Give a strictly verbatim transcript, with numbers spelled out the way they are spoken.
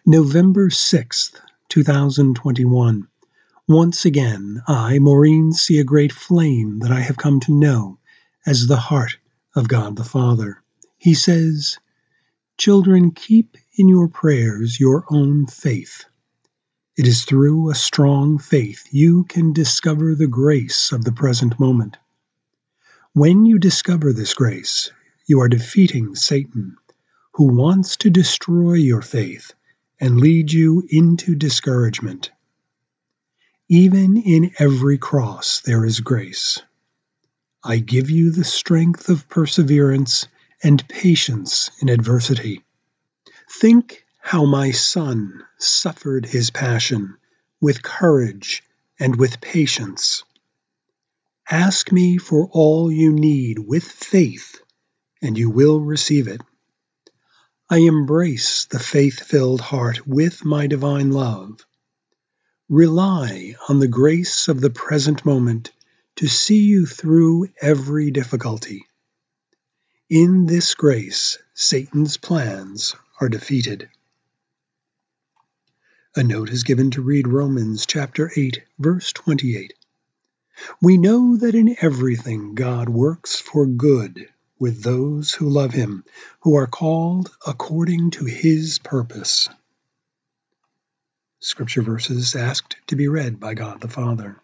November sixth, two thousand twenty-one. Once again, I, Maureen, see a great flame that I have come to know as the heart of God the Father. He says, "Children, keep in your prayers your own faith. It is through a strong faith you can discover the grace of the present moment. When you discover this grace, you are defeating Satan, who wants to destroy your faith and lead you into discouragement. Even in every cross there is grace. I give you the strength of perseverance and patience in adversity. Think how my Son suffered his passion with courage and with patience. Ask me for all you need with faith, and you will receive it. I embrace the faith-filled heart with my divine love. Rely on the grace of the present moment to see you through every difficulty. In this grace, Satan's plans are defeated." A note is given to read Romans chapter eight, verse twenty-eight. "We know that in everything God works for good with those who love him, who are called according to his purpose." Scripture verses asked to be read by God the Father.